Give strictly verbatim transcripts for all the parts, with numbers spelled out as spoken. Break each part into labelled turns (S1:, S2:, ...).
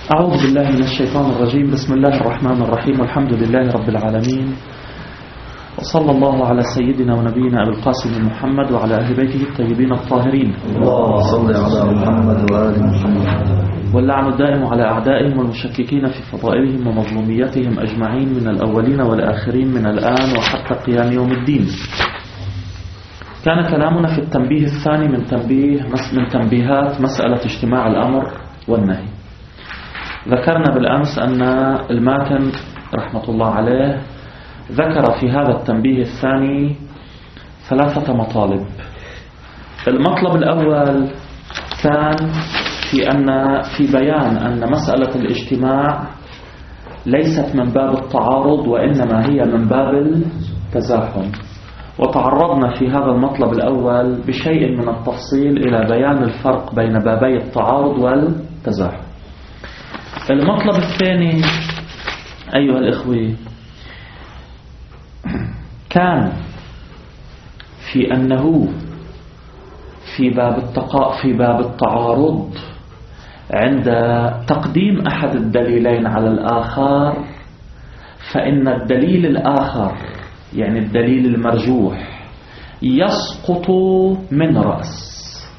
S1: أعوذ بالله من الشيطان الرجيم. بسم الله الرحمن الرحيم، والحمد لله رب العالمين، وصلى الله على سيدنا ونبينا أبي القاسم محمد وعلى أهل بيته الطيبين الطاهرين.
S2: اللهم صل على محمد وآل محمد.
S1: واللعن الدائم على أعدائهم والمشككين في فضائلهم ومظلوميتهم أجمعين من الأولين والآخرين من الآن وحتى قيام يوم الدين. كان كلامنا في التنبيه الثاني من تنبيه من تنبيهات مسألة اجتماع الأمر والنهي. ذكرنا بالأمس أن الماتن رحمة الله عليه ذكر في هذا التنبيه الثاني ثلاثة مطالب. المطلب الأول كان في أن في بيان أن مسألة الاجتماع ليست من باب التعارض وإنما هي من باب التزاحم، وتعرضنا في هذا المطلب الأول بشيء من التفصيل إلى بيان الفرق بين بابي التعارض والتزاحم. المطلب الثاني أيها الإخوة كان في أنه في باب التقاء في باب التعارض عند تقديم أحد الدليلين على الآخر، فإن الدليل الآخر يعني الدليل المرجوح يسقط من رأس.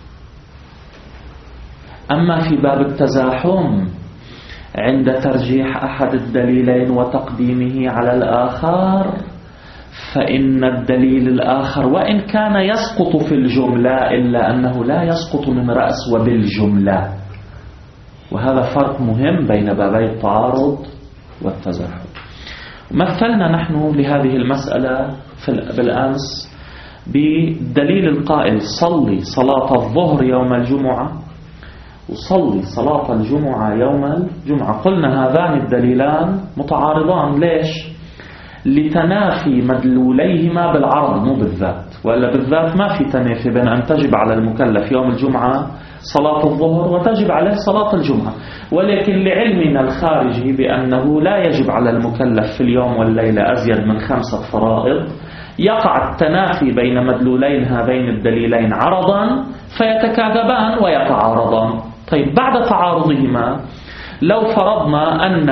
S1: أما في باب التزاحم عند ترجيح أحد الدليلين وتقديمه على الآخر، فإن الدليل الآخر وإن كان يسقط في الجملة إلا أنه لا يسقط من رأس وبالجملة. وهذا فرق مهم بين بابي التعارض والتزاحم. مثلنا نحن لهذه المسألة بالأمس بدليل القائل صلي صلاة الظهر يوم الجمعة وصلي صلاة الجمعة يوم الجمعة. قلنا هذان الدليلان متعارضان. ليش؟ لتنافي مدلوليهما بالعرض مو بالذات، وإلا بالذات ما في تنافي بين أن تجب على المكلف يوم الجمعة صلاة الظهر وتجب عليه صلاة الجمعة، ولكن لعلمنا الخارجي بأنه لا يجب على المكلف في اليوم والليلة أزيد من خمسة فرائض، يقع التنافي بين مدلولين هذين الدليلين عرضا فيتكاذبان ويتعارضان. طيب بعد تعارضهما لو فرضنا أن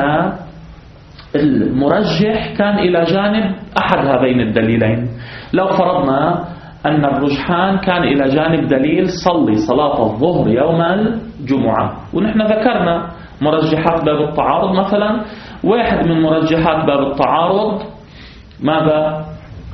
S1: المرجح كان إلى جانب أحد هذين الدليلين، لو فرضنا أن الرجحان كان إلى جانب دليل صلي صلاة الظهر يوم الجمعة، ونحن ذكرنا مرجحات باب التعارض. مثلا واحد من مرجحات باب التعارض ماذا؟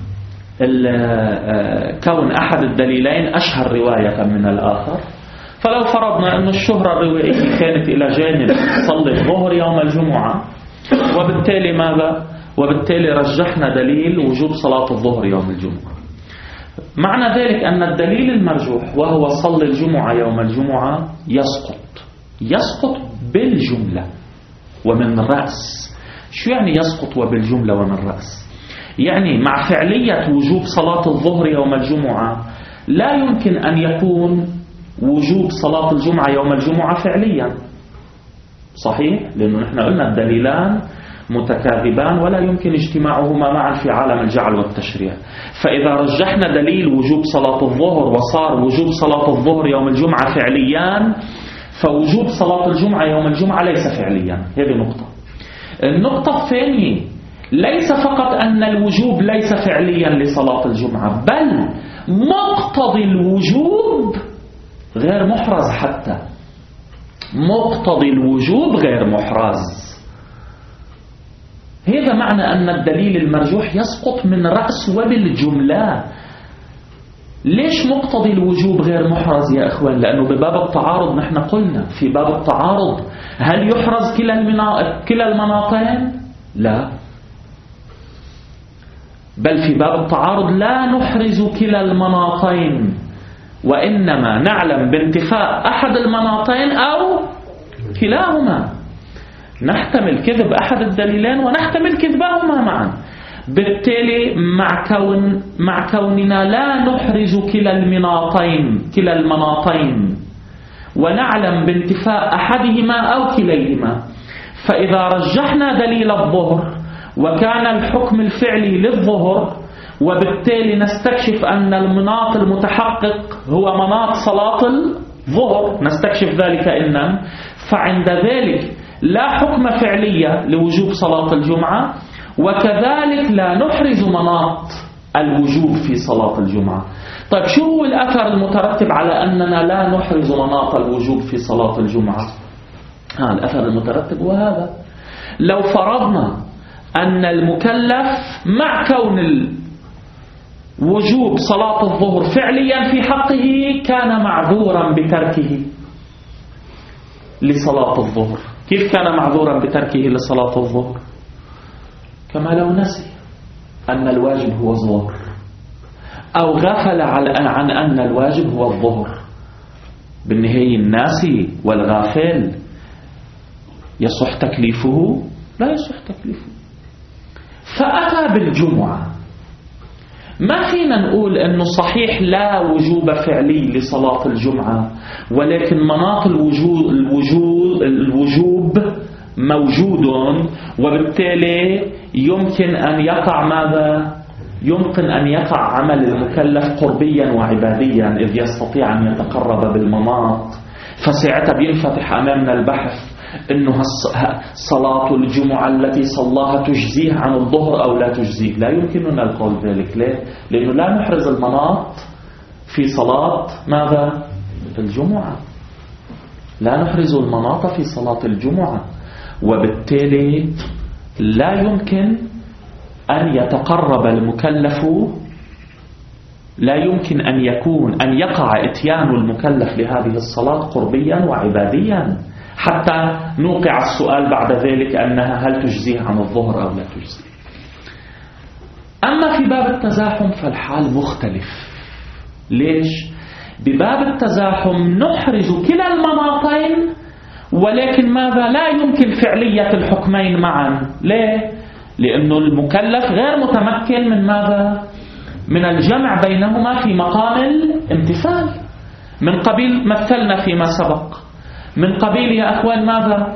S1: كون أحد الدليلين أشهر رواية من الآخر. فلو فرضنا أن الشهرة الروائية كانت إلى جانب صلي الظهر يوم الجمعة، وبالتالي ماذا؟ وبالتالي رجحنا دليل وجوب صلاة الظهر يوم الجمعة. معنى ذلك أن الدليل المرجوح وهو صلي الجمعة يوم الجمعة يسقط يسقط بالجملة ومن رأس. شو يعني يسقط وبالجملة ومن رأس؟ يعني مع فعلية وجوب صلاة الظهر يوم الجمعة لا يمكن أن يكون وجوب صلاة الجمعة يوم الجمعة فعليا، صحيح؟ لأنه نحن قلنا الدليلان متكاذبان ولا يمكن اجتماعهما معا في عالم الجعل والتشريع. فإذا رجحنا دليل وجوب صلاة الظهر وصار وجوب صلاة الظهر يوم الجمعة فعليا، فوجوب صلاة الجمعة يوم الجمعة ليس فعليا. هذه نقطة. النقطة الثانية ليس فقط أن الوجوب ليس فعليا لصلاة الجمعة، بل مقتضي الوجوب غير محرز. حتى مقتضي الوجوب غير محرز. هذا معنى أن الدليل المرجوح يسقط من رأس وبالجملة. ليش مقتضي الوجوب غير محرز يا أخوان؟ لأنه بباب التعارض نحن قلنا في باب التعارض هل يحرز كلا المنا... كلا المناطين؟ لا، بل في باب التعارض لا نحرز كلا المناطين، وإنما نعلم بانتفاء أحد المناطين أو كلاهما. نحتمل كذب أحد الدليلين ونحتمل كذبهما معا. بالتالي مع كون مع كوننا لا نحرز كلا المناطين كلا المناطين ونعلم بانتفاء أحدهما أو كليهما، فإذا رجحنا دليل الظهر وكان الحكم الفعلي للظهر، وبالتالي نستكشف أن المناط المتحقق هو مناط صلاة الظهر، نستكشف ذلك إنن، فعند ذلك لا حكم فعلية لوجوب صلاة الجمعة، وكذلك لا نحرز مناط الوجوب في صلاة الجمعة. طيب شو هو الأثر المترتب على أننا لا نحرز مناط الوجوب في صلاة الجمعة؟ ها الأثر المترتب هو هذا: لو فرضنا أن المكلف مع كون وجوب صلاة الظهر فعليا في حقه كان معذورا بتركه لصلاة الظهر. كيف كان معذورا بتركه لصلاة الظهر؟ كما لو نسي أن الواجب هو الظهر، أو غفل عن أن الواجب هو الظهر. بالنهاية الناسي والغافل يصح تكليفه؟ لا يصح تكليفه. فأتى بالجمعة، ما فينا نقول أنه صحيح لا وجوب فعلي لصلاة الجمعة، ولكن مناط الوجوب, الوجوب, الوجوب موجود، وبالتالي يمكن أن يقع ماذا؟ يمكن أن يقع عمل المكلف قربيا وعباديا إذ يستطيع أن يتقرب بالمناط. فساعتها بينفتح أمامنا البحث إنه صلاة الجمعة التي صلاها تجزيه عن الظهر أو لا تجزيه. لا يمكننا القول ذلك. ليه؟ لأنه لا نحرز المناط في صلاة ماذا؟ الجمعة. لا نحرز المناط في صلاة الجمعة، وبالتالي لا يمكن أن يتقرب المكلف، لا يمكن أن يكون أن يقع إتيان المكلف لهذه الصلاة قربيا وعباديا حتى نوقع السؤال بعد ذلك أنها هل تجزيه عن الظهر أو لا تجزيه. أما في باب التزاحم فالحال مختلف. ليش؟ بباب التزاحم نحرز كلا المناطين، ولكن ماذا؟ لا يمكن فعلية الحكمين معا. ليه؟ لأنه المكلف غير متمكن من ماذا؟ من الجمع بينهما في مقام الامتثال. من قبيل مثلنا فيما سبق، من قبيل يا أخوان ماذا؟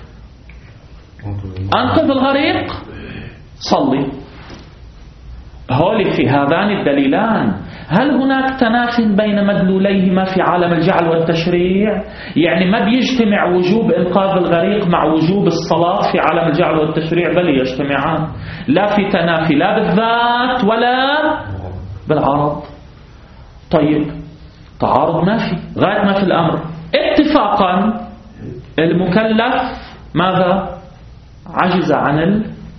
S1: أنقذ الغريق صلي. هولي في هذان الدليلان هل هناك تناف بين مدلوليهما في عالم الجعل والتشريع؟ يعني ما بيجتمع وجوب إنقاذ الغريق مع وجوب الصلاة في عالم الجعل والتشريع، بل يجتمعان. لا في تنافي لا بالذات ولا بالعرض. طيب تعارض ما في، غاية ما في الأمر اتفاقا المكلف ماذا؟ عجز عن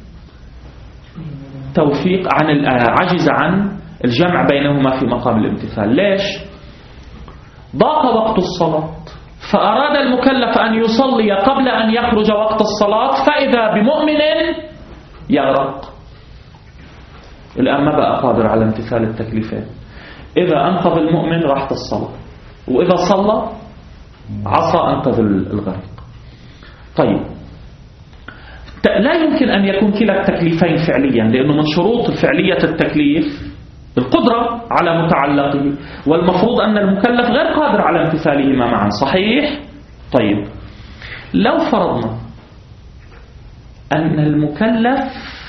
S1: التوفيق، عن عجز عن الجمع بينهما في مقام الامتثال. ليش؟ ضاق وقت الصلاة، فأراد المكلف أن يصلي قبل أن يخرج وقت الصلاة، فإذا بمؤمن يغرق. الآن ما بقى قادر على امتثال التكليفين. إذا أنقذ المؤمن راحت الصلاة، وإذا صلى عصى أنقذ الغريق. طيب لا يمكن أن يكون كلا التكليفين فعليا، لأنه من شروط فعلية التكليف القدرة على متعلقه، والمفروض أن المكلف غير قادر على امتثالهما معا. صحيح؟ طيب لو فرضنا أن المكلف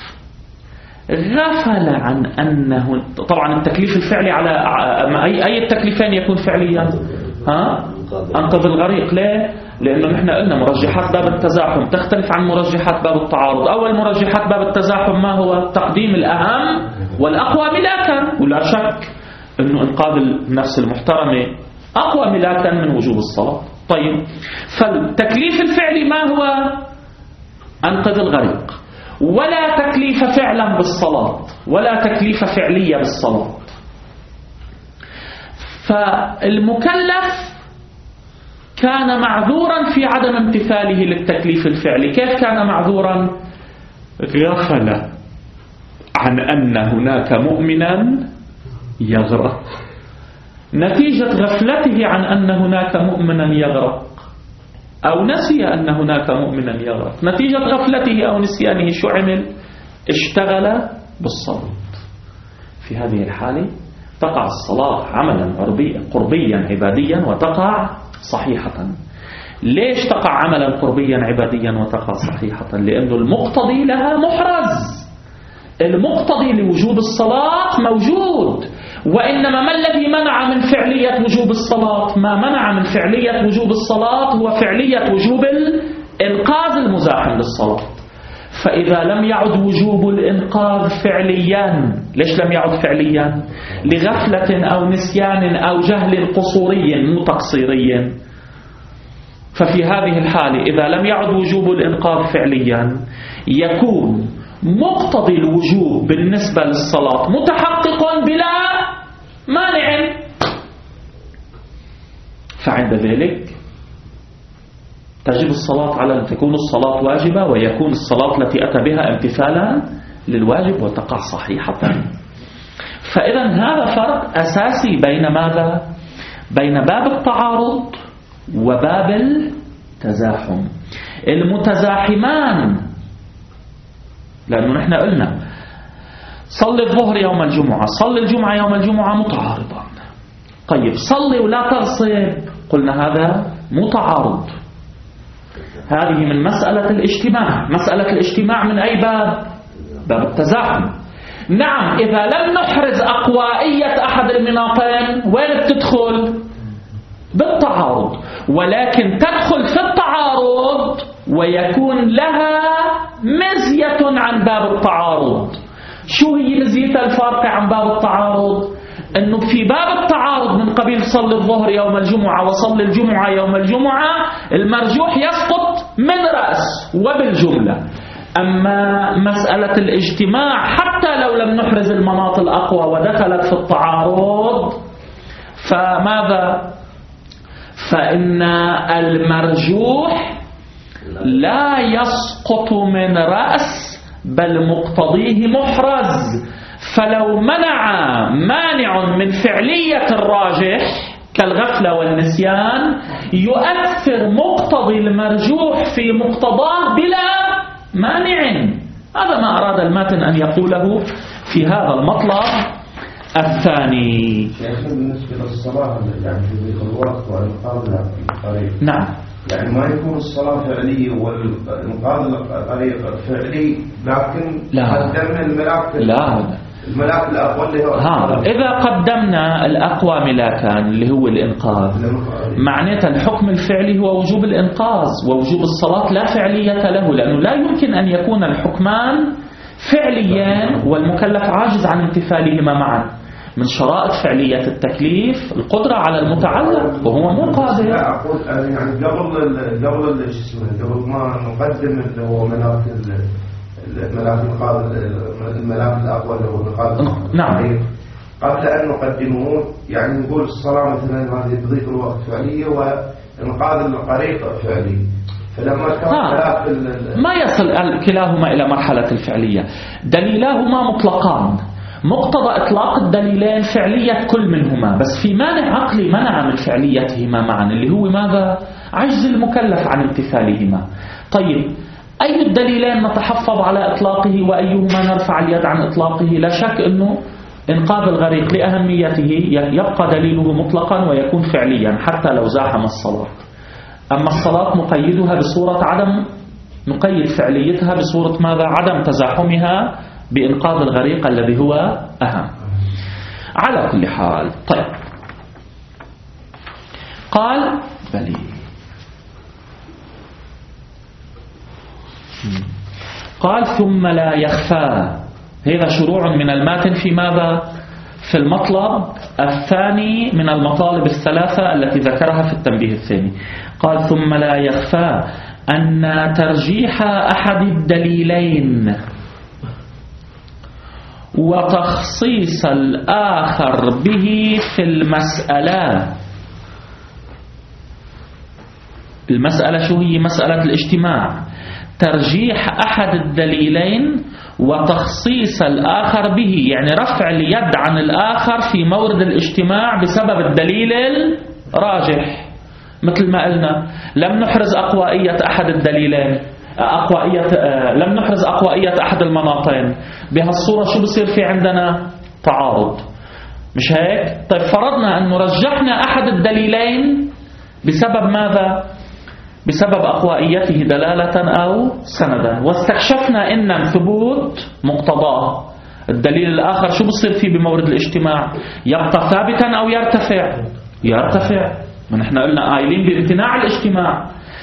S1: غفل عن أنه، طبعا التكليف الفعلي على أي أي التكليفين يكون فعليا؟ ها؟ أنقذ الغريق. ليه؟ لأنه نحن قلنا مرجحات باب التزاحم تختلف عن مرجحات باب التعارض. أول مرجحات باب التزاحم ما هو؟ تقديم الأهم والأقوى ملاكا، ولا شك أنه إنقاذ النفس المحترمة أقوى ملاكا من وجوب الصلاة. طيب فالتكليف الفعلي ما هو؟ أنقذ الغريق. ولا تكليف فعلا بالصلاة، ولا تكليف فعلية بالصلاة. فالمكلف كان معذورا في عدم امتثاله للتكليف الفعلي. كيف كان معذورا؟ غفل عن أن هناك مؤمنا يغرق. نتيجة غفلته عن أن هناك مؤمنا يغرق، أو نسي أن هناك مؤمنا يغرق، نتيجة غفلته أو نسيانه شو عمل؟ اشتغل بالصلاة. في هذه الحالة تقع الصلاة عملا قربيا قربيا عباديا وتقع صحيحة. ليش تقع عملا قربيا عباديا وتقع صحيحة؟ لأنه المقتضي لها محرز. المقتضي لوجوب الصلاة موجود، وإنما ما الذي منع من فعلية وجوب الصلاة؟ ما منع من فعلية وجوب الصلاة هو فعلية وجوب الإنقاذ الصلاة. فإذا لم يعد وجوب الإنقاذ فعليا، ليش لم يعد فعليا؟ لغفلة أو نسيان أو جهل قصوري مو تقصيري. ففي هذه الحالة إذا لم يعد وجوب الإنقاذ فعليا يكون مقتضي الوجوب بالنسبة للصلاة متحقق بلا مانع. فعند ذلك تجب الصلاة على أن تكون الصلاة واجبة، ويكون الصلاة التي أتى بها امتثالا للواجب وتقع صحيحة. فإذا هذا فرق أساسي بين ماذا؟ بين باب التعارض وباب التزاحم. المتزاحمان، لأنه نحن قلنا صلي الظهر يوم الجمعة، صلي الجمعة يوم الجمعة متعارضا. طيب صلي ولا تغصب، قلنا هذا متعارض. هذه من مسألة الاجتماع. مسألة الاجتماع من أي باب؟ باب التزاحم. نعم، إذا لم نحرز أقوائية أحد المناطين وين بتدخل؟ بالتعارض، ولكن تدخل في التعارض ويكون لها مزية عن باب التعارض. شو هي مزية الفارقة عن باب التعارض؟ أنه في باب التعارض من قبيل صلي الظهر يوم الجمعة وصلي الجمعة يوم الجمعة المرجوح يسقط من رأس وبالجملة. أما مسألة الاجتماع حتى لو لم نحرز المناط الأقوى ودخلت في التعارض فماذا؟ فإن المرجوح لا يسقط من رأس بل مقتضيه محرز. فلو منع مانع من فعلية الراجح كالغفلة والنسيان يؤثر مقتضي المرجوح في مقتضاه بلا مانع. هذا ما أراد الماتن أن يقوله في هذا المطلب الثاني.
S3: بالنسبة للصلاة يعني في الوقت والإنقاذ القريب، نعم، يعني ما يكون الصلاة فعلية والإنقاذ القريب فعلي، لكن قدمنا الملاك
S1: لا
S3: الملاك الأقوى اللي هو
S1: ها. إذا قدمنا الأقوى ملاكا اللي هو الإنقاذ، معناته الحكم الفعلي هو وجوب الإنقاذ، ووجوب الصلاة لا فعلية له، لأنه لا يمكن أن يكون الحكمان فعليا والمكلف عاجز عن امتثالهما معا. من شرائط فعلية التكليف القدرة على المتعلق وهو مو قادر.
S3: لا أقول يعني قبل قبل قبل ما نقدم اللي هو ملاك الملاك الملاك الأقوى اللي هو الإنقاذ.
S1: نعم.
S3: قبل أن نقدمه يعني نقول الصلاة مثلا هذه بضيق الوقت فعلية وإنقاذ القريب فعلي. فلما كان ملاك
S1: ما يصل كلاهما إلى مرحلة الفعلية. دليلاهما مطلقان، مقتضى إطلاق الدليلين فعلية كل منهما، بس في مانع عقلي منع من فعليتهما معا اللي هو ماذا؟ عجز المكلف عن امتثالهما. طيب أي الدليلين نتحفظ على إطلاقه وأيهما نرفع اليد عن إطلاقه؟ لا شك أنه إنقاذ الغريق لأهميته يبقى دليله مطلقا ويكون فعليا حتى لو زاحم الصلاة. أما الصلاة نقيدها بصورة عدم، نقيد فعليتها بصورة ماذا؟ عدم تزاحمها بإنقاذ الغريق الذي هو أهم. على كل حال، طيب قال بلي قال ثم لا يخفى. هذا شروع من الماتن في ماذا؟ في المطلب الثاني من المطالب الثلاثة التي ذكرها في التنبيه الثاني. قال ثم لا يخفى أن ترجيح أحد الدليلين وتخصيص الآخر به في المسألة. المسألة شو هي؟ مسألة الاجتماع. ترجيح أحد الدليلين وتخصيص الآخر به، يعني رفع اليد عن الآخر في مورد الاجتماع بسبب الدليل الراجح. مثل ما قلنا لم نحرز أقوائية أحد الدليلين، أقوائية لم نحرز أقوائية أحد المناطين. بهالصورة شو بصير في عندنا؟ تعارض، مش هيك؟ طيب فرضنا أن رجحنا أحد الدليلين بسبب ماذا؟ بسبب أقوائيته دلالة أو سندا، واستكشفنا إن ثبوت مقتضاه. الدليل الآخر شو بصير فيه بمورد الاجتماع؟ يبقى ثابتا أو يرتفع؟ يرتفع. ما نحن قلنا قايلين بامتناع الاجتماع.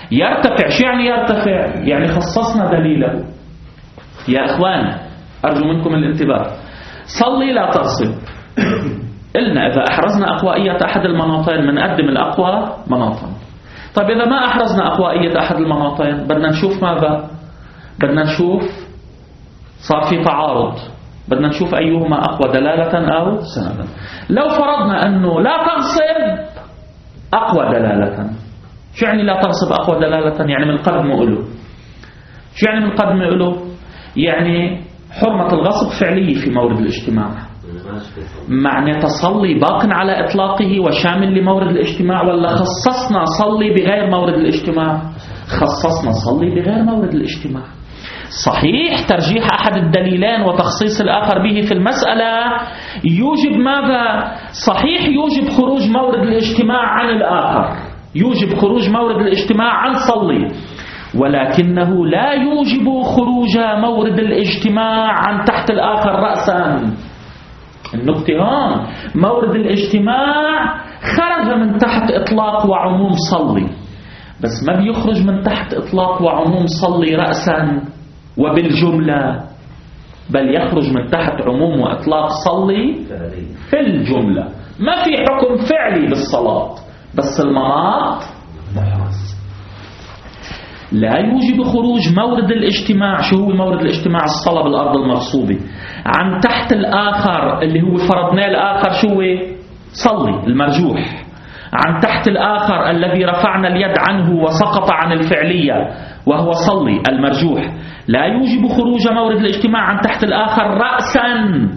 S1: يرتفع. شو يعني يرتفع؟ يعني خصصنا دليله. يا إخوان أرجو منكم الانتباه. صلي لا تغصب، قلنا إذا أحرزنا أقوائية أحد المناطين منقدم الأقوى مناطا. طيب إذا ما أحرزنا أقوائية أحد المناطين بدنا نشوف ماذا؟ بدنا نشوف صار في تعارض، بدنا نشوف أيهما أقوى دلالة أو سندا. لو فرضنا أنه لا تغصب أقوى دلالة. شو يعني لا تغصب أقوى دلالة؟ يعني من قدم له. شو يعني من قدم له؟ يعني حرمة الغصب فعلية في مورد الاجتماع، معنى تصلي باق على إطلاقه وشامل لمورد الاجتماع، ولا خصصنا صلي بغير مورد الاجتماع؟ خصصنا صلي بغير مورد الاجتماع. صحيح ترجيح أحد الدليلين وتخصيص الآخر به في المسألة يوجب ماذا؟ صحيح يوجب خروج مورد الاجتماع عن الآخر، يوجب خروج مورد الاجتماع عن صلي، ولكنه لا يوجب خروج مورد الاجتماع عن تحت الآخر رأسا. النقطة هون مورد الاجتماع خرج من تحت إطلاق وعموم صلي، بس ما بيخرج من تحت إطلاق وعموم صلي رأسا وبالجملة، بل يخرج من تحت عموم وإطلاق صلي في الجملة. ما في حكم فعلي بالصلاة، بس المناط محرز. لا يوجب خروج مورد الاجتماع. شو هو مورد الاجتماع؟ الصلاة بالأرض المغصوبة عن تحت الآخر اللي هو فرضناه الآخر شو هو؟ صلي المرجوح، عن تحت الآخر الذي رفعنا اليد عنه وسقط عن الفعلية وهو صلي المرجوح. لا يوجب خروج مورد الاجتماع عن تحت الآخر رأسا،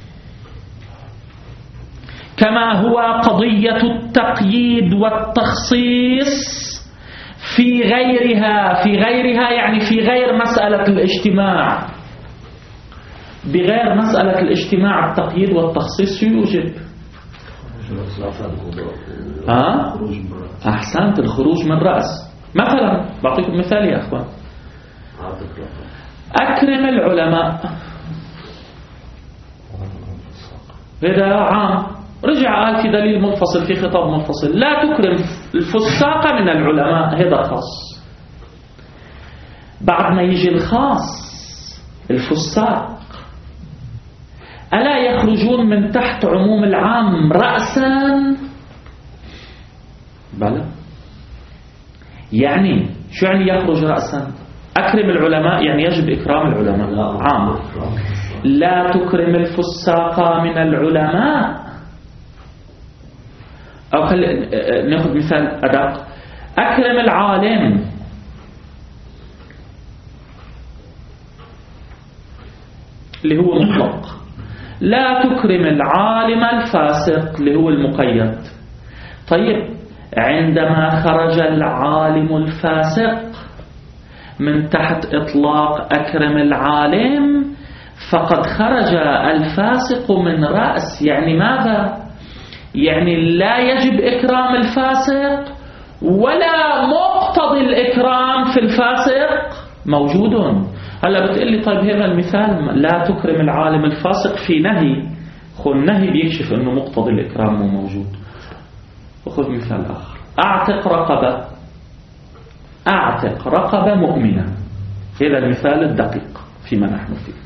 S1: كما هو قضية التقييد والتخصيص في غيرها. في غيرها يعني في غير مسألة الاجتماع. بغير مسألة الاجتماع التقييد والتخصيص يوجب ها؟ أحسنت، الخروج من رأس. مثلا بعطيكم مثال يا أخوان، أكرم العلماء، هذا عام، رجع قال في دليل منفصل في خطاب منفصل لا تكرم الفساق من العلماء، هذا خاص. بعد ما يجي الخاص الفساق ألا يخرجون من تحت عموم العام رأسا؟ بلى. يعني شو يعني يخرج رأسا؟ أكرم العلماء يعني يجب إكرام العلماء عام. لا تكرم الفساق من العلماء. أو خل... نأخذ مثال أدق، أكرم العالم، اللي هو مطلق. لا تكرم العالم الفاسق اللي هو المقيد. طيب عندما خرج العالم الفاسق من تحت إطلاق أكرم العالم فقد خرج الفاسق من رأس. يعني ماذا؟ يعني لا يجب إكرام الفاسق ولا مقتضي الإكرام في الفاسق موجود. هلا بتقلي طيب هذا المثال لا تكرم العالم الفاسق في نهي، خو النهي بيكشف أنه مقتضي الإكرام مو موجود. وخذ مثال آخر، أعتق رقبة، أعتق رقبة مؤمنة، هذا المثال الدقيق فيما نحن فيه.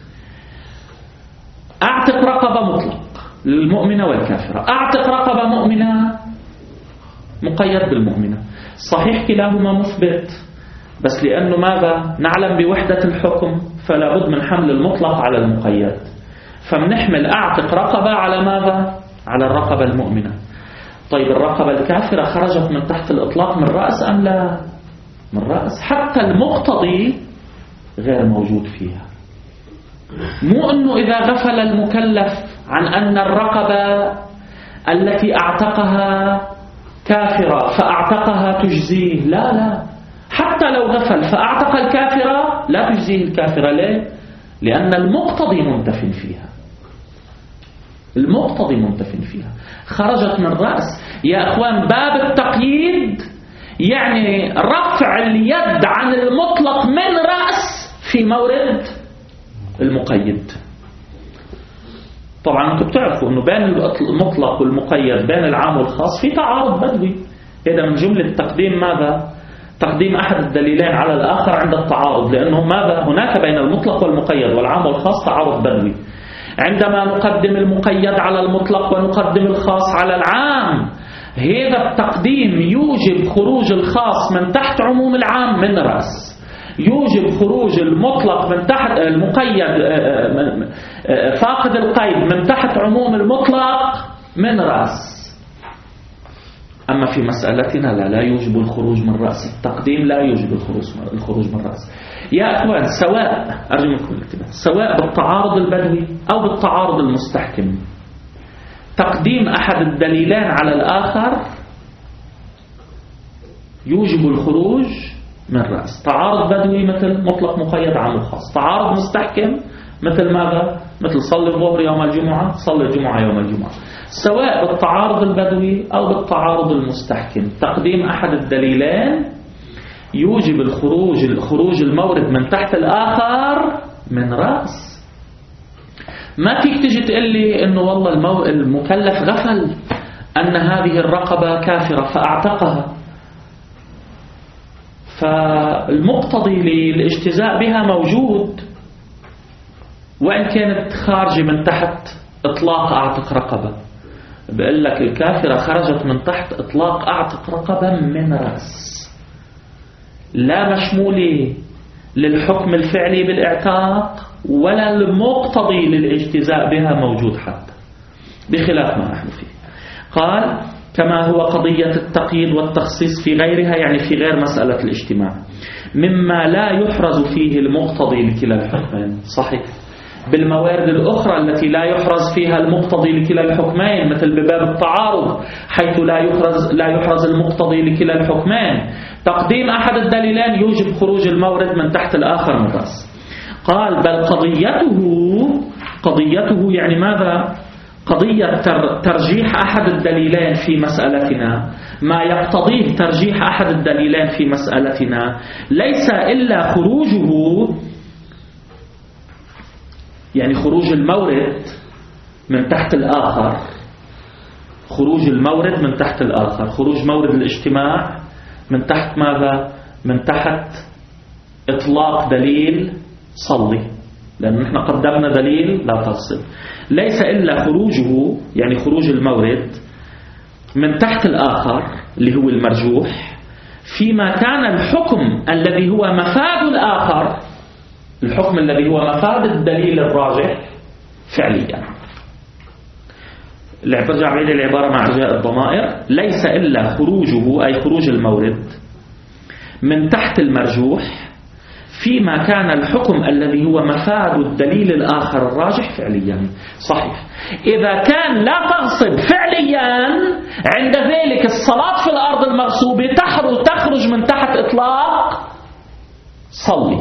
S1: أعتق رقبة مطلق للمؤمنة والكافرة، أعتق رقبة مؤمنة مقيد بالمؤمنة. صحيح كلاهما مثبت، بس لأنه ماذا؟ نعلم بوحدة الحكم فلا بد من حمل المطلق على المقيد، فمنحمل أعتق رقبة على ماذا؟ على الرقبة المؤمنة. طيب الرقبة الكافرة خرجت من تحت الإطلاق من رأس أم لا؟ من رأس، حتى المقتضي غير موجود فيها. مو أنه إذا غفل المكلف عن أن الرقبة التي أعتقها كافرة فأعتقها تجزيه، لا لا، حتى لو غفل فأعتق الكافرة لا تجزيه الكافرة. ليه؟ لأن المقتضي منتف فيها، المقتضي منتف فيها، خرجت من رأس. يا أخوان باب التقييد يعني رفع اليد عن المطلق من رأس في مورد المقيد. طبعا أنتم بتعرفوا أنه بين المطلق والمقيد، بين العام والخاص في تعارض بدوي. هذا من جملة تقديم ماذا؟ تقديم أحد الدليلين على الآخر عند التعارض، لأنه ماذا؟ هناك بين المطلق والمقيد والعام والخاص تعارض بدوي. عندما نقدم المقيد على المطلق ونقدم الخاص على العام، هذا التقديم يوجب خروج الخاص من تحت عموم العام من رأس، يوجب خروج المطلق من تحت المقيد فاقد القيد من تحت عموم المطلق من رأس. أما في مسألتنا لا لا يوجب الخروج من رأس، التقديم لا يوجب الخروج من رأس. يا أخوان، سواء أرجو منكم الكلام، سواء بالتعارض البدوي أو بالتعارض المستحكم، تقديم أحد الدليلين على الآخر يوجب الخروج من رأس. تعارض بدوي مثل مطلق مقيد عام خاص، تعارض مستحكم مثل ماذا؟ مثل صلي الظهر يوم الجمعة صلي الجمعة يوم الجمعة. سواء بالتعارض البدوي أو بالتعارض المستحكم، تقديم أحد الدليلين يوجب الخروج خروج المورد من تحت الآخر من رأس. ما فيك تجي تقول لي إنه والله المو... المكلف غفل أن هذه الرقبة كافرة فأعتقها، فالمقتضي للاجتزاء بها موجود وإن كانت خارجة من تحت إطلاق أعتق رقبة. بقول لك الكافرة خرجت من تحت إطلاق أعتق رقبة من رأس، لا مشمولة للحكم الفعلي بالإعتاق ولا المقتضي للاجتزاء بها موجود حتى، بخلاف ما نحن فيه. قال كما هو قضية التقييد والتخصيص في غيرها، يعني في غير مسألة الاجتماع، مما لا يحرز فيه المقتضي لكلا الحكمين. صحيح، بالموارد الأخرى التي لا يحرز فيها المقتضي لكلا الحكمين، مثل بباب التعارض حيث لا يحرز لا يحرز المقتضي لكلا الحكمين، تقديم أحد الدليلين يوجب خروج المورد من تحت الآخر من رأس. قال بل قضيته قضيته يعني ماذا؟ قضية ترجيح أحد الدليلين في مسألتنا، ما يقتضيه ترجيح أحد الدليلين في مسألتنا ليس إلا خروجه، يعني خروج المورد من تحت الآخر، خروج المورد من تحت الآخر، خروج مورد الاجتماع من تحت ماذا؟ من تحت إطلاق دليل صلي، لأن نحن قدمنا دليل لا تغصب. ليس إلا خروجه، يعني خروج المورد من تحت الآخر اللي هو المرجوح، فيما كان الحكم الذي هو مفاد الآخر، الحكم الذي هو مفاد الدليل الراجح فعليا. برجع بعيد العبارة مع إرجاء الضمائر، ليس إلا خروجه أي خروج المورد من تحت المرجوح فيما كان الحكم الذي هو مفاد الدليل الآخر الراجح فعليا. صحيح، إذا كان لا تغصب فعليا، عند ذلك الصلاة في الأرض المغصوبة تخرج من تحت إطلاق صلي،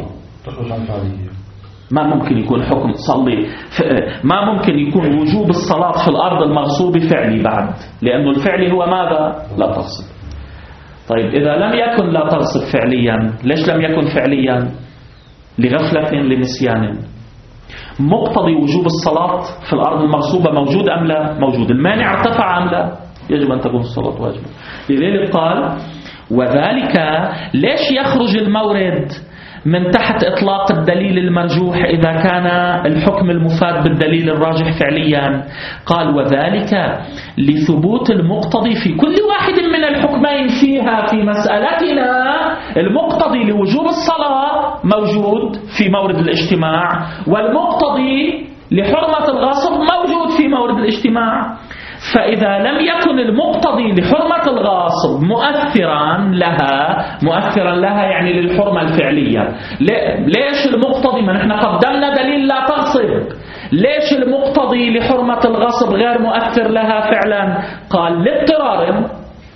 S1: ما ممكن يكون حكم صلي، ما ممكن يكون وجوب الصلاة في الأرض المغصوبة فعلي بعد، لأنه الفعلي هو ماذا؟ لا تغصب. طيب إذا لم يكن لا تغصب فعليا، ليش لم يكن فعليا؟ لغفلة لنسيان. مقتضي وجوب الصلاة في الأرض المغصوبة موجود أم لا؟ موجود. المانع ارتفع أم لا؟ يجب أن تكون الصلاة واجبة. لذلك قال وذلك ليش يخرج المورد من تحت إطلاق الدليل المرجوح إذا كان الحكم المفاد بالدليل الراجح فعليا؟ قال وذلك لثبوت المقتضي في كل واحد من الحكمين فيها. في مسألتنا المقتضي لوجوب الصلاة موجود في مورد الاجتماع، والمقتضي لحرمة الغصب موجود في مورد الاجتماع. فإذا لم يكن المقتضي لحرمة الغاصب مؤثرا لها، مؤثرا لها يعني للحرمة الفعلية، ليش المقتضي؟ ما نحن قدمنا دليل لا تغصب، ليش المقتضي لحرمة الغصب غير مؤثر لها فعلا؟ قال لاضطرار،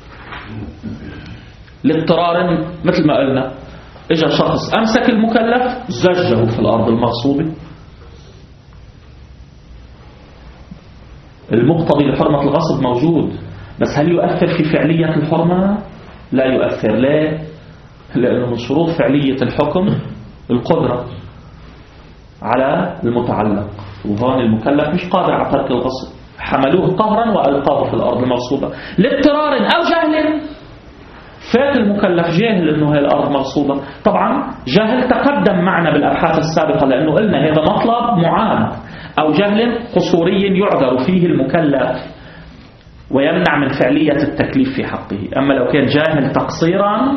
S1: لاضطرار مثل ما قلنا، اجا شخص امسك المكلف زجه في الأرض المغصوبة، المقتضي لحرمة الغصب موجود، بس هل يؤثر في فعلية الحرمة؟ لا يؤثر. ليه؟ لأنه من شروط فعلية الحكم القدرة على المتعلق، وهون المكلف مش قادر على ترك الغصب، حملوه قهرا وألقاه في الأرض المغصوبة لاضطرار أو جهل. فات المكلف جاهل أنه هي الأرض مغصوبة. طبعا جهل تقدم معنا بالأبحاث السابقة لأنه قلنا هذا مطلب معاد، أو جهل قصوري يعذر فيه المكلف ويمنع من فعلية التكليف في حقه. أما لو كان جاهل تقصيرا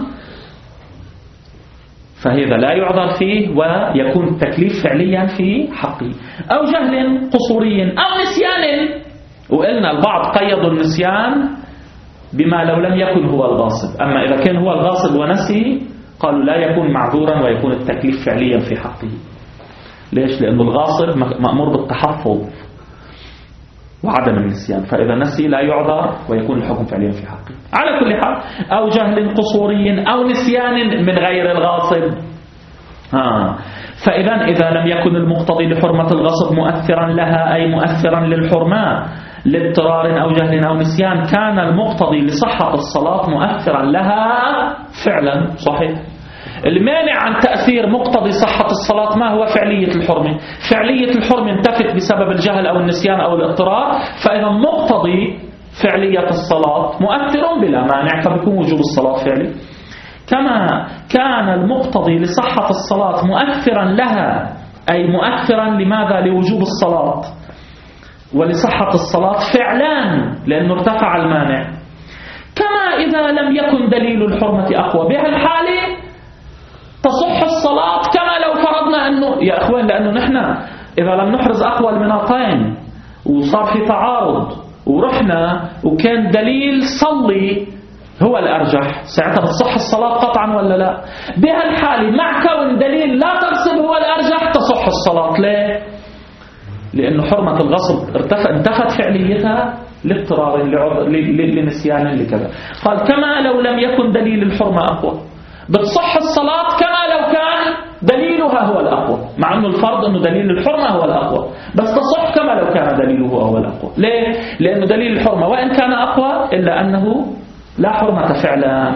S1: فهذا لا يعذر فيه ويكون التكليف فعليا في حقه. أو جهل قصوري أو نسيان، وقلنا البعض قيدوا النسيان بما لو لم يكن هو الغاصب، أما إذا كان هو الغاصب ونسي قالوا لا يكون معذورا ويكون التكليف فعليا في حقه. ليش؟ لأنه الغاصب مأمور بالتحفظ وعدم النسيان، فإذا نسي لا يعذر ويكون الحكم فعليا في حقه. على كل حال أو جهل قصوري أو نسيان من غير الغاصب. آه. فإذا إذا لم يكن المقتضي لحرمة الغصب مؤثرا لها أي مؤثرا للحرمة لاضطرار أو جهل أو نسيان، كان المقتضي لصحة الصلاة مؤثرا لها فعلا. صحيح. المانع عن تأثير مقتضي صحة الصلاة ما هو فعلية الحرمة. فعلية الحرمة انتفت بسبب الجهل أو النسيان أو الاضطرار، فإذا مقتضي فعلية الصلاة مؤثر بلا مانع، فبيكون وجوب الصلاة فعلي. كما كان المقتضي لصحة الصلاة مؤثرا لها أي مؤثرا لماذا؟ لوجوب الصلاة ولصحة الصلاة فعلان لأنه ارتفع المانع. كما إذا لم يكن دليل الحرمة أقوى، بهالحالة تصح الصلاة كما لو فرضنا أنه يا أخوان، لأنه نحن إذا لم نحرز أقوى المناطين وصار في تعارض ورحنا وكان دليل صلي هو الأرجح، ساعتها بتصح الصلاة قطعا ولا لا؟ بهالحالة مع كون دليل لا تغصب هو الأرجح تصح الصلاة. ليه؟ لأنه حرمة الغصب انتفت فعليتها لاضطرار لنسيان لكذا. قال كما لو لم يكن دليل الحرمة أقوى، بتصح الصلاة كما لو كان دليلها هو الأقوى، مع أنه الفرض أنه دليل الحرمة هو الأقوى، بس تصح كما لو كان دليله هو الأقوى. ليه؟ لأنه دليل الحرمة وإن كان أقوى إلا أنه لا حرمة فعلا.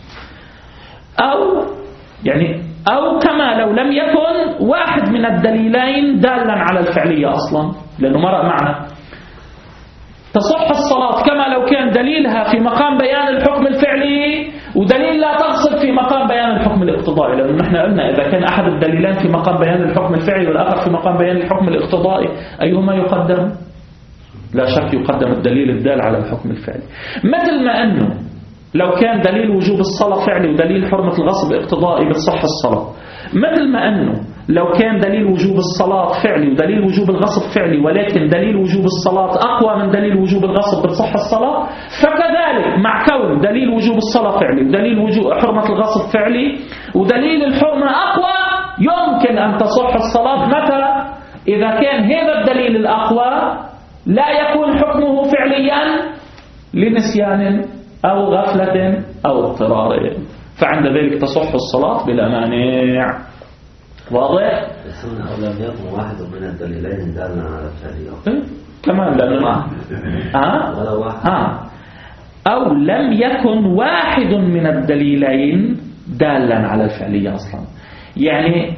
S1: أو يعني أو كما لو لم يكن واحد من الدليلين دالا على الفعلية أصلا، لأنه مرأ معنا تصح الصلاة كما لو كان دليلها في مقام بيان الحكم الفعلي ودليل لا تغصب في مقام بيان الحكم الاقتضائي. لأنه نحن قلنا إذا كان أحد الدليلين في مقام بيان الحكم الفعلي والآخر في مقام بيان الحكم الاقتضائي أيهما يقدم؟ لا شك يقدم الدليل الدال على الحكم الفعلي. مثل ما أنه لو كان دليل وجوب الصلاة فعلي ودليل حرمة الغصب اقتضائي بتصح الصلاة، مثل ما أنه لو كان دليل وجوب الصلاة فعلي ودليل وجوب الغصب فعلي ولكن دليل وجوب الصلاة أقوى من دليل وجوب الغصب بتصح الصلاة، فكذلك مع كون دليل وجوب الصلاة فعلي ودليل وجوب حرمة الغصب فعلي ودليل الحرمة أقوى يمكن أن تصح الصلاة. متى؟ إذا كان هذا الدليل الأقوى لا يكون حكمه فعليا لنسيان أو غفلة أو اضطرار، فعند ذلك تصح الصلاة بلا مانع. واضح؟
S4: أو لم يكن واحد من الدليلين دالا على الفعلية
S1: كمان لأنه آه؟
S4: ولا واحد
S1: آه. أو لم يكن واحد من الدليلين دالا على الفعلية أصلا، يعني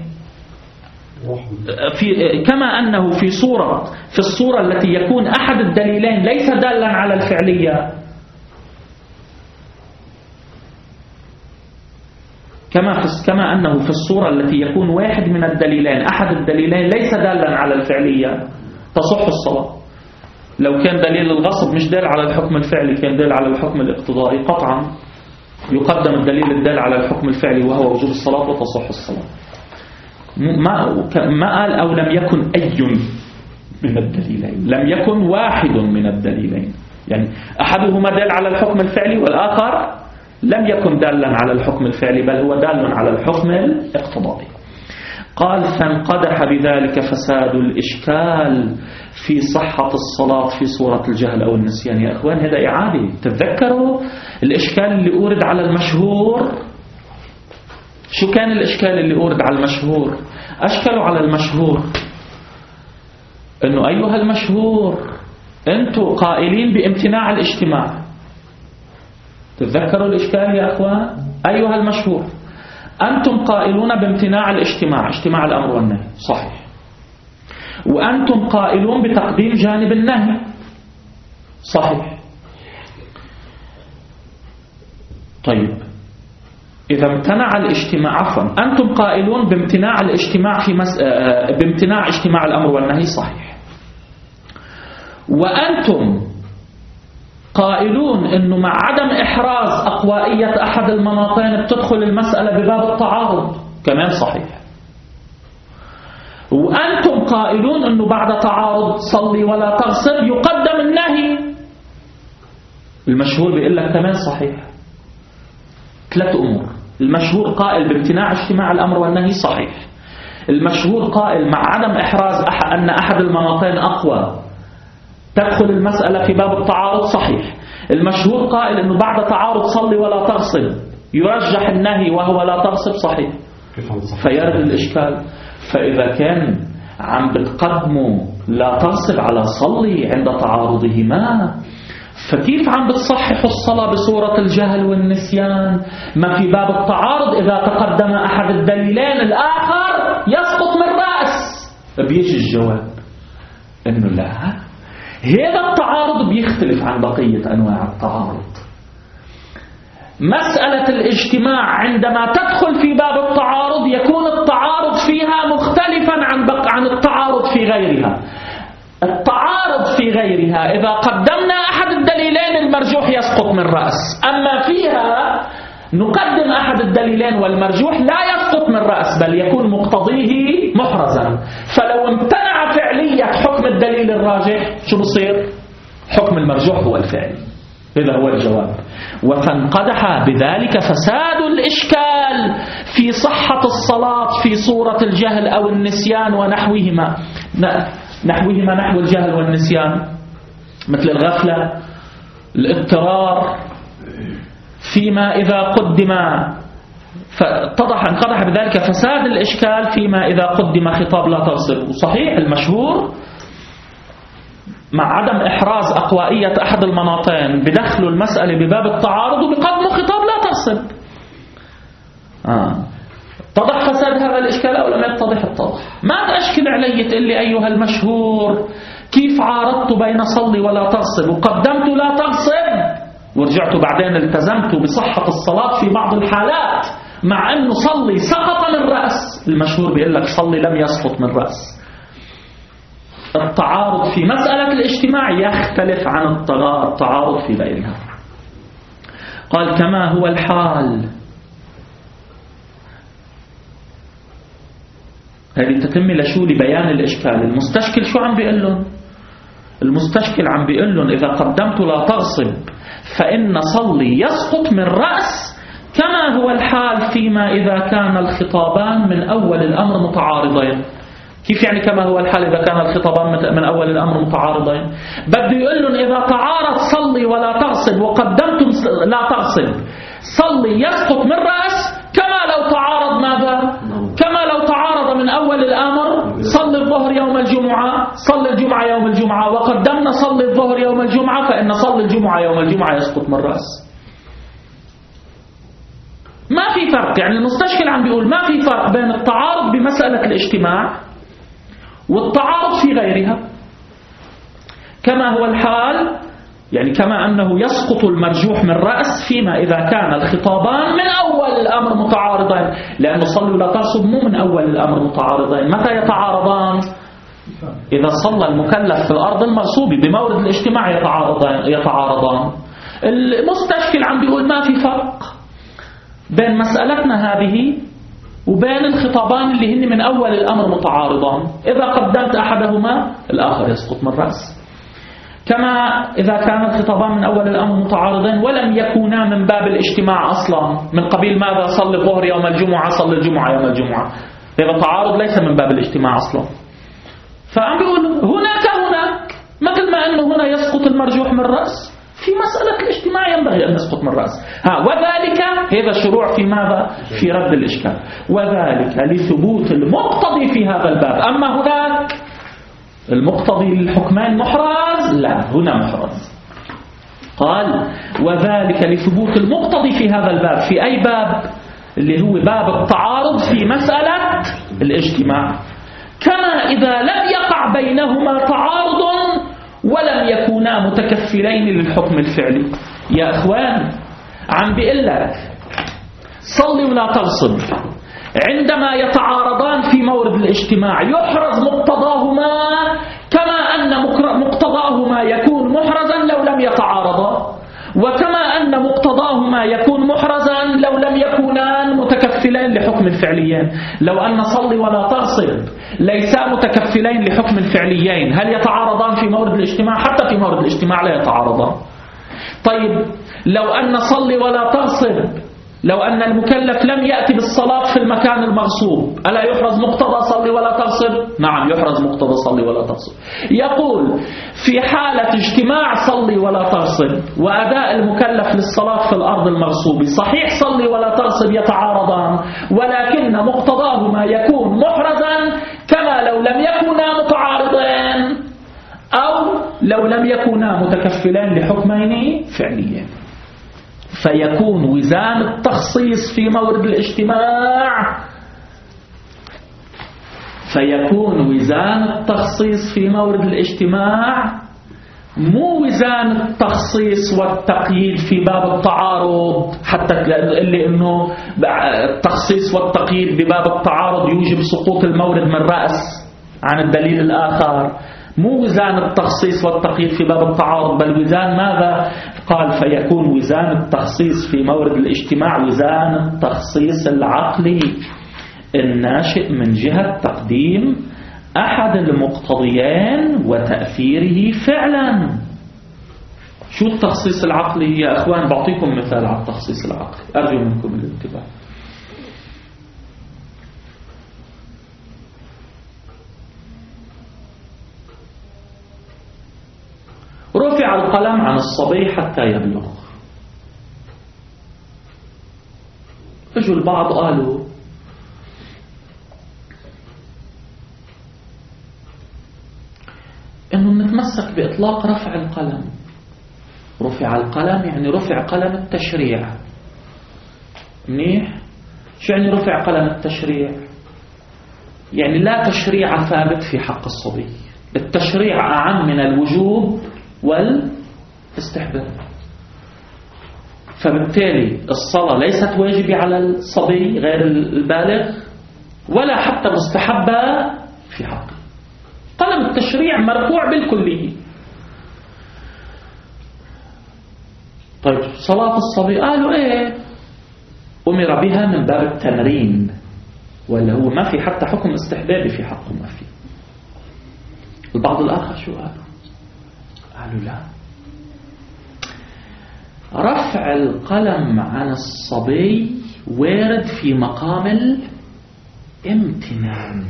S1: في كما أنه في صورة في الصورة التي يكون أحد الدليلين ليس دالا على الفعلية، كما كما أنه في الصورة التي يكون واحد من الدليلين أحد الدليلين ليس دالا على الفعلية تصح الصلاة. لو كان دليل الغصب مش دال على الحكم الفعلي كان دال على الحكم الاقتضائي قطعا يقدم الدليل الدال على الحكم الفعلي وهو وجوب الصلاة وتصح الصلاة. ما ما قال أو لم يكن أي من الدليلين، لم يكن واحد من الدليلين، يعني أحدهما دال على الحكم الفعلي والآخر لم يكن دالا على الحكم الفعلي بل هو دال على الحكم الاقتضائي. قال فانقدح بذلك فساد الإشكال في صحة الصلاة في صورة الجهل أو النسيان. يا أخوان هذا إعادة، تتذكروا الإشكال اللي أورد على المشهور. شو كان الإشكال اللي أورد على المشهور؟ أشكلوا على المشهور أنه أيها المشهور أنتوا قائلين بامتناع الاجتماع. تتذكروا الإشكال يا أخوان؟ أيها المشهور أنتم قائلون بامتناع الاجتماع، اجتماع الأمر والنهي صحيح، وأنتم قائلون بتقديم جانب النهي صحيح. طيب إذا امتنع الاجتماع، عفوا أنتم قائلون بامتناع الاجتماع في مس... بامتناع اجتماع الأمر والنهي، صحيح. وأنتم قائلون أنه مع عدم إحراز أقوائية أحد المناطين بتدخل المسألة بباب التعارض، كمان صحيح. وأنتم قائلون أنه بعد تعارض صلي ولا تغصب يقدم النهي، المشهور بيقول لك كمان صحيح. ثلاث أمور: المشهور قائل بامتناع اجتماع الأمر والنهي، صحيح. المشهور قائل مع عدم إحراز أح أن أحد المناطين أقوى تدخل المسألة في باب التعارض، صحيح. المشهور قائل أنه بعد تعارض صلي ولا تغصب يرجح النهي وهو لا تغصب، صحيح. فيرد الإشكال، فإذا كان عم بتقدموا لا تغصب على صلي عند تعارضهما، فكيف عم بتصححوا الصلاة بصورة الجهل والنسيان؟ ما في باب التعارض إذا تقدم أحد الدليلين الآخر يسقط من رأس. بيجي الجواب إنه لا، هذا التعارض بيختلف عن بقية أنواع التعارض. مسألة الاجتماع عندما تدخل في باب التعارض يكون التعارض فيها مختلفا عن بق... عن التعارض في غيرها. التعارض في غيرها إذا قدمنا أحد الدليلين المرجوح يسقط من رأس، أما فيها نقدم أحد الدليلين والمرجوح لا يسقط من رأس، بل يكون مقتضيه محرزا. فلو امتنع فعلية حكم الدليل الراجح شو بصير؟ حكم المرجوح هو الفعلي. هذا هو الجواب. وتنقدح بذلك فساد الإشكال في صحة الصلاة في صورة الجهل أو النسيان ونحوهما نحوهما نحو الجهل والنسيان، مثل الغفلة، الاضطرار، فيما إذا قدم فاتضح انقدح بذلك فساد الإشكال فيما إذا قدم خطاب لا تغصب. وصحيح المشهور مع عدم إحراز أقوائية أحد المناطين بدخلوا المسألة بباب التعارض وبقدموا خطاب لا تغصب. آه. اتضح فساد هذا الإشكال أو لم يتضح؟ اتضح. ما تأشكل علي تقول لي أيها المشهور كيف عارضت بين صلي ولا تغصب وقدمت لا تغصب ورجعت بعدين التزمت بصحة الصلاة في بعض الحالات مع أنه صلي سقط من رأس. المشهور بيقول لك صلي لم يسقط من رأس. التعارض في مسألة الاجتماع يختلف عن التعارض في غيرها. قال كما هو الحال. هذه تتم لشو لبيان الإشكال. المستشكل شو عم بيقول لهم؟ المستشكل عم بيقول لهم إذا قدمت لا تغصب فإن صلي يسقط من رأس، كما هو الحال فيما إذا كان الخطابان من أول الأمر متعارضين. كيف يعني كما هو الحال إذا كان الخطابان من أول الأمر متعارضين؟ بده يقول لهم إذا تعارض صلي ولا تغصب وقدمتم لا تغصب صلي يسقط من رأس، كما لو تعارض ماذا؟ كما لو تعارض من أول الأمر صلي الظهر يوم الجمعة صلي الجمعة يوم الجمعة وقدمنا صلي الظهر يوم الجمعة، فإن صلي الجمعة يوم الجمعة يسقط من رأس. ما في فرق. يعني المستشكل عم بيقول ما في فرق بين التعارض بمسألة الاجتماع والتعارض في غيرها. كما هو الحال يعني كما أنه يسقط المرجوح من رأس فيما إذا كان الخطابان من أول الأمر متعارضين، لأنه صلي ولا تغصب مو من أول الأمر متعارضين. متى يتعارضان؟ إذا صلى المكلف في الأرض المغصوبة بمورد الاجتماع يتعارضان يتعارضان. المستشكل عم بيقول ما في فرق بين مسألتنا هذه وبين الخطابان اللي هن من أول الأمر متعارضان. إذا قدمت أحدهما الآخر يسقط من رأس. كما إذا كان الخطابان من أول الأمر متعارضين ولم يكونا من باب الاجتماع أصلا، من قبيل ماذا؟ صلي الظهر يوم الجمعة صلي الجمعة يوم الجمعة. إذا تعارض ليس من باب الاجتماع أصلا. فعم بيقول هناك هناك مثل ما أنه هنا يسقط المرجوح من رأس، في مسألة الاجتماع ينبغي أن يسقط من رأس. ها وذلك هذا شروع في ماذا؟ في رد الإشكال. وذلك لثبوت المقتضي في هذا الباب. أما هناك المقتضي للحكمان محرز، لا هنا محرز. قال وذلك لثبوت المقتضي في هذا الباب. في أي باب؟ اللي هو باب التعارض في مسألة الاجتماع. كما إذا لم يقع بينهما تعارض ولم يكونا متكفلين للحكم الفعلي. يا أخوان عم بيقول لك صلي ولا تغصب عندما يتعارضان في مورد الاجتماع يحرز مقتضاهما كما أن مقتضاهما يكون محرزا لو لم يتعارضا، وكما أن مقتضاهما يكون محرزا لو لم يكونان متكفلين لحكم الفعليين. لو أن صلي ولا تغصب ليسا متكفلين لحكم الفعليين، هل يتعارضان في مورد الاجتماع؟ حتى في مورد الاجتماع لا يتعارضان. طيب لو أن صلي ولا تغصب، لو أن المكلف لم يأتي بالصلاة في المكان المغصوب، ألا يحرز مقتضى صلي ولا تغصب؟ نعم يحرز مقتضى صلي ولا تغصب. يقول في حالة اجتماع صلي ولا تغصب وأداء المكلف للصلاة في الأرض المغصوب، صحيح صلي ولا تغصب يتعارضان، ولكن مقتضاهما يكون محرزا كما لو لم يكونا متعارضين أو لو لم يكونا متكفلين لحكمين فعليين. فيكون وزان التخصيص في مورد الاجتماع فيكون وزان التخصيص في مورد الاجتماع مو وزان التخصيص والتقييد في باب التعارض، حتى اللي انه التخصيص والتقييد بباب التعارض يوجب سقوط المورد من رأس عن الدليل الآخر. مو وزان التخصيص والتقييد في باب التعارض، بل وزان ماذا؟ قال فيكون وزان التخصيص في مورد الاجتماع وزان التخصيص العقلي الناشئ من جهة تقديم أحد المقتضيين وتأثيره فعلا. شو التخصيص العقلي يا أخوان؟ بعطيكم مثال على التخصيص العقلي، أرجو منكم الانتباه. رفع القلم عن الصبي حتى يبلغ. اجوا البعض قالوا انه نتمسك باطلاق رفع القلم. رفع القلم يعني رفع قلم التشريع. منيح؟ شو يعني رفع قلم التشريع؟ يعني لا تشريع ثابت في حق الصبي، التشريع أعم من الوجوب والاستحباب. فبالتالي الصلاة ليست واجبة على الصبي غير البالغ ولا حتى مستحبة في حقه. قلم التشريع مرفوع بالكلية. طيب صلاة الصبي قالوا ايه؟ أمر بها من باب التمرين، ولا هو ما في حتى حكم استحبابي في حقه؟ ما في. البعض الآخر شو قالوا؟ قالوا لا، رفع القلم عن الصبي وارد في مقام الامتنان،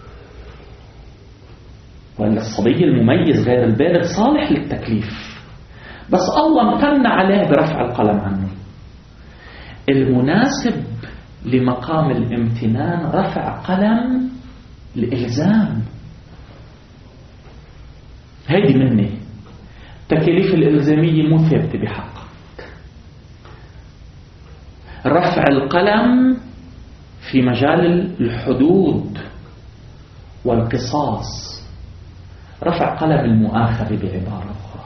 S1: وأن الصبي المميز غير البالغ صالح للتكليف، بس الله امتن عليه برفع القلم عنه. المناسب لمقام الامتنان رفع قلم الإلزام. هيدي مني التكاليف الإلزامية مو ثابتة بحق. رفع القلم في مجال الحدود والقصاص، رفع قلم المؤاخذة بعبارة أخرى.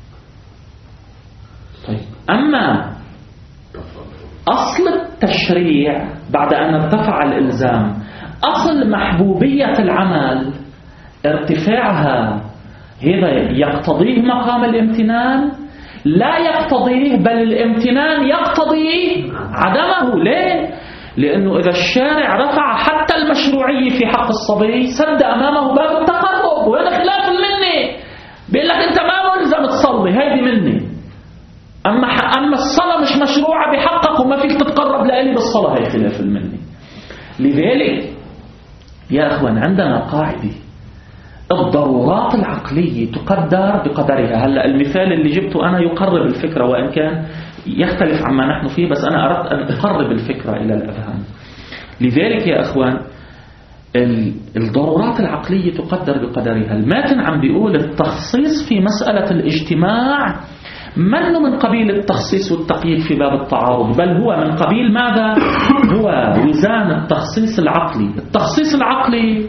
S1: طيب أما أصل التشريع بعد أن ارتفع الإلزام، أصل محبوبية العمل ارتفاعها، هذا يقتضيه مقام الامتنان؟ لا يقتضيه، بل الامتنان يقتضي عدمه. ليه؟ لأنه إذا الشارع رفع حتى المشروعية في حق الصبي سد أمامه باب التقرب، وهذا خلاف المني. بيقول لك أنت ما ملزم تصلي، هيدي مني. أما أما الصلاة مش مشروعة بحقك وما فيك تتقرب لألي بالصلاة، هي خلاف المني. لذلك يا أخوان عندنا قاعدة: الضرورات العقلية تقدر بقدرها. هلأ المثال اللي جبته أنا يقرب الفكرة، وإن كان يختلف عما نحن فيه، بس أنا أردت أن أقرب الفكرة إلى الأذهان. لذلك يا أخوان الضرورات العقلية تقدر بقدرها. الماتن عم بيقول التخصيص في مسألة الاجتماع منه من قبيل التخصيص والتقييد في باب التعارض، بل هو من قبيل ماذا؟ هو وزان التخصيص العقلي. التخصيص العقلي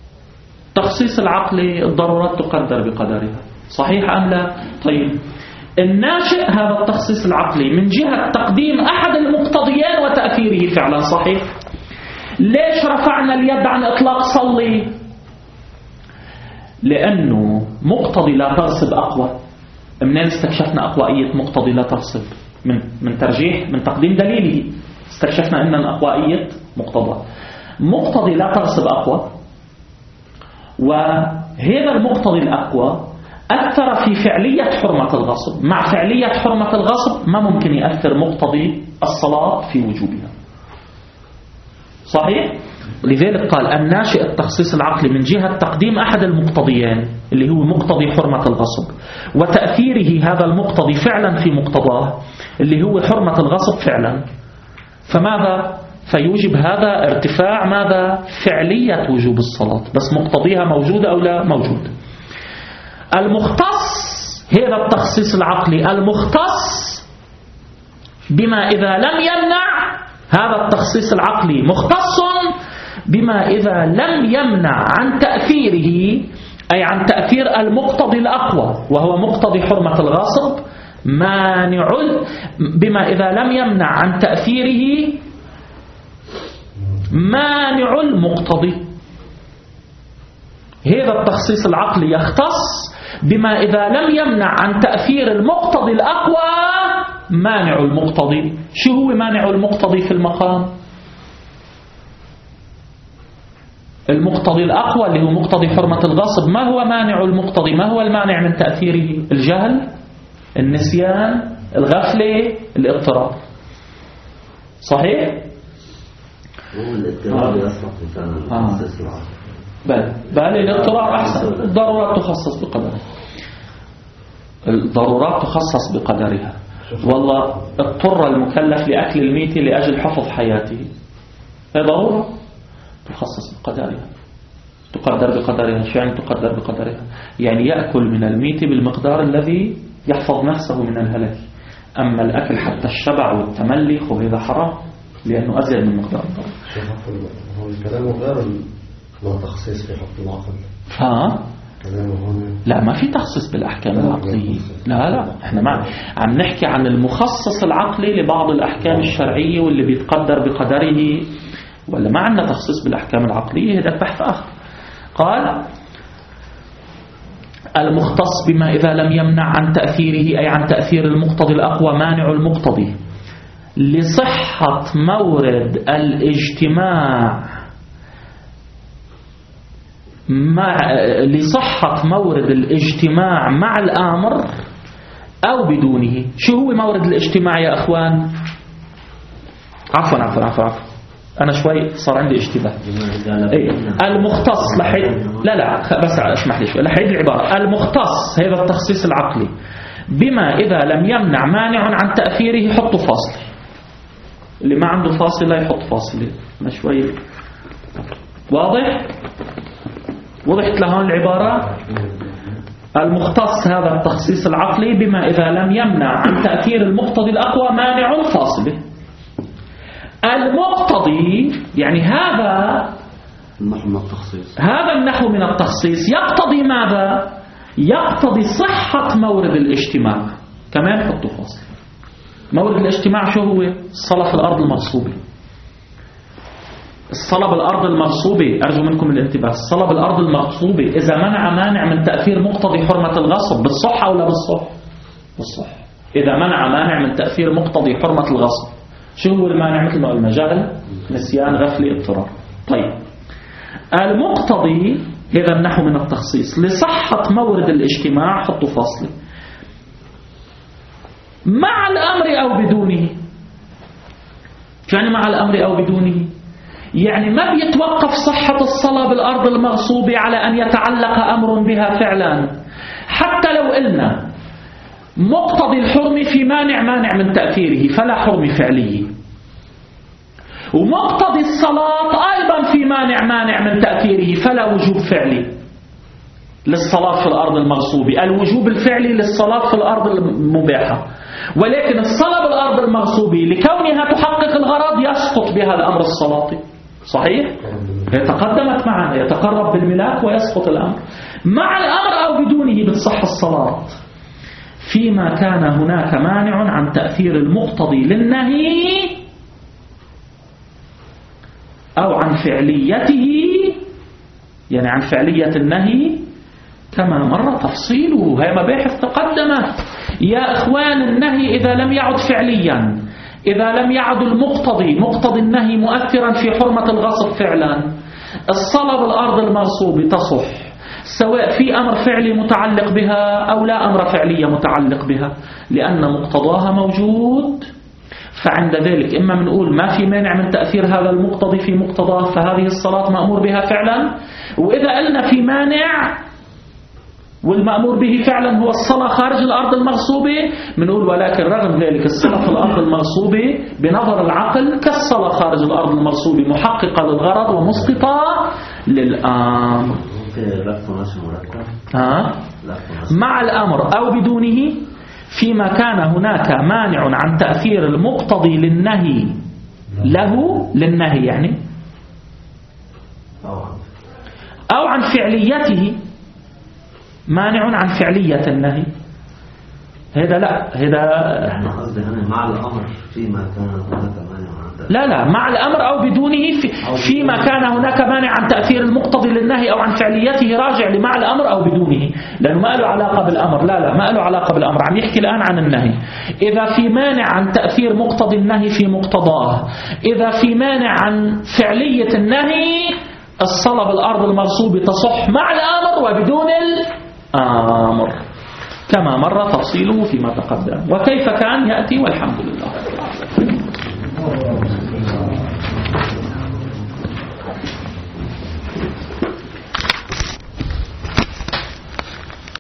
S1: التخصيص العقلي الضرورات تقدر بقدرها، صحيح أم لا؟ طيب الناشئ هذا التخصيص العقلي من جهة تقديم أحد المقتضيين وتأثيره فعلا صحيح. ليش رفعنا اليد عن إطلاق صلي؟ لأنه مقتضي لا تغصب أقوى. منين استكشفنا أقوائية مقتضي لا تغصب؟ من من ترجيح، من تقديم دليله استكشفنا أن أقوائية مقتضى. مقتضي لا تغصب أقوى، وهذا المقتضي الأقوى أثر في فعلية حرمة الغصب. مع فعلية حرمة الغصب ما ممكن يأثر مقتضي الصلاة في وجوبها صحيح؟ لذلك قال الناشئ التخصيص العقلي من جهة تقديم أحد المقتضيين اللي هو مقتضي حرمة الغصب وتأثيره هذا المقتضي فعلا في مقتضاه اللي هو حرمة الغصب فعلا. فماذا؟ فيوجب هذا ارتفاع ماذا؟ فعلية وجوب الصلاة، بس مقتضيها موجود أو لا موجود. المختص هذا التخصيص العقلي المختص بما إذا لم يمنع، هذا التخصيص العقلي مختص بما إذا لم يمنع عن تأثيره، أي عن تأثير المقتضي الأقوى وهو مقتضي حرمة الغصب، مانع بما إذا لم يمنع عن تأثيره مانع المقتضي. هذا التخصيص العقلي يختص بما إذا لم يمنع عن تأثير المقتضي الأقوى مانع المقتضي. شو هو مانع المقتضي في المقام؟ المقتضي الأقوى اللي هو مقتضي حرمة الغصب. ما هو مانع المقتضي؟ ما هو المانع من تأثيره؟ الجهل، النسيان، الغفلة، الاضطراب صحيح؟
S4: هو الاضطراب يسبق مثلا التخصيص العقلي.
S1: بل بل الاضطرار أحسن. الضرورات تخصص بقدرها، الضرورات تخصص بقدرها. والله اضطر المكلف لأكل الميت لأجل حفظ حياته، هي ضرورة تخصص بقدرها، تقدر بقدرها. شو يعني تقدر بقدرها؟ يعني يأكل من الميت بالمقدار الذي يحفظ نفسه من الهلاك. أما الأكل حتى الشبع والتملي هذا حرام لأنه أزيد من مقدار الضرورة.
S2: هو الكلام غير التخصيص في حكم العقل.
S1: ها؟ لا ما في تخصيص بالأحكام العقلية. لا لا احنا ما عم نحكي عن المخصص العقلي لبعض الأحكام الشرعية واللي بيتقدر بقدره، ولا ما عندنا تخصيص بالأحكام العقلية. هذا بحث آخر. قال المختص بما إذا لم يمنع عن تأثيره، أي عن تأثير المقتضي الأقوى مانع المقتضي لصحة مورد الاجتماع مع لصحة مورد الاجتماع مع الآمر أو بدونه. شو هو مورد الاجتماع يا أخوان؟ عفوا عفوا عفوا عفوا أنا شوي صار عندي اشتباه. إيه؟ المختص لحد لا لا بس اسمح لي شوي لحد العبارة. المختص هذا التخصيص العقلي بما إذا لم يمنع مانع عن تأثيره حطوا فاصلة. اللي ما عنده فاصلة يحط فاصلة. أنا شوي واضح؟ وضحت لهون العبارة؟ المختص هذا التخصيص العقلي بما إذا لم يمنع عن تأثير المقتضي الأقوى مانع فاصلة. المقتضي يعني هذا
S2: النحو من التخصيص،
S1: هذا النحو من التخصيص يقتضي ماذا؟ يقتضي صحة مورد الاجتماع. كمان حطوا فاصل. مورد الاجتماع شو هو؟ الصلاة في الأرض المغصوبة. الصلاة بالأرض المغصوبة أرجو منكم الانتباه. الصلاة بالأرض المغصوبة إذا منع مانع من تأثير مقتضي حرمة الغصب بالصح أو لا بالصح؟ بالصح. إذا منع مانع من تأثير مقتضي حرمة الغصب شو هو المانع؟ مثل ما قلنا جهل، نسيان، غفلة، اضطرار. طيب المقتضي هذا النحو من التخصيص لصحة مورد الاجتماع حطوا فاصلة مع الأمر أو بدونه. يعني مع الأمر أو بدونه يعني ما بيتوقف صحة الصلاة بالأرض المغصوبة على أن يتعلق أمر بها فعلا. حتى لو قلنا مقتضي الحرم في مانع مانع من تأثيره فلا حرم فعلي، ومقتضي الصلاة أيضا في مانع مانع من تأثيره فلا وجوب فعلي للصلاة في الأرض المغصوبة. الوجوب الفعلي للصلاة في الأرض المباحة، ولكن الصلاة بالأرض المغصوبة لكونها تحقق الغرض يسقط بها الأمر الصلاتي. صحيح؟ يتقدمت معنا يتقرب بالملاك ويسقط الأمر. مع الأمر أو بدونه بتصح الصلاة. فيما كان هناك مانع عن تأثير المقتضي للنهي أو عن فعليته، يعني عن فعلية النهي كما مر تفصيله. هي مباحث تقدمت يا إخوان. النهي إذا لم يعد فعليا، إذا لم يعد المقتضي مقتضي النهي مؤثرا في حرمة الغصب فعلا، الصلاة بالأرض المغصوبة تصح سواء في أمر فعلي متعلق بها أو لا أمر فعلي متعلق بها، لأن مقتضاها موجود. فعند ذلك إما بنقول ما في مانع من تأثير هذا المقتضي في مقتضاه، فهذه الصلاة مأمور بها فعلا. وإذا قلنا في مانع والمأمور به فعلا هو الصلاة خارج الأرض المغصوبة، بنقول ولكن رغم ذلك الصلاة في الأرض المغصوبة بنظر العقل كالصلاة خارج الأرض المغصوبة، محققة للغرض ومسقطة للأمر. ها؟ مع الأمر أو بدونه فيما كان هناك مانع عن تأثير المقتضي للنهي له للنهي يعني أو عن فعليته، مانع عن فعلية النهي. هذا لا هذا
S4: يعني قصدي أنا مع الأمر فيما كان هناك مانع عن تأثير،
S1: لا لا مع الأمر أو بدونه في فيما كان هناك مانع عن تأثير المقتضي للنهي أو عن فعليته، راجع لمع الأمر أو بدونه، لأنه ما له علاقة بالأمر. لا لا ما له علاقة بالأمر، عم يحكي الآن عن النهي. إذا في مانع عن تأثير مقتضي النهي في مقتضاه، إذا في مانع عن فعلية النهي، الصلاة بالأرض المغصوبة تصح مع الأمر وبدون الأمر كما مر تفصيله فيما تقدم. وكيف كان يأتي والحمد لله.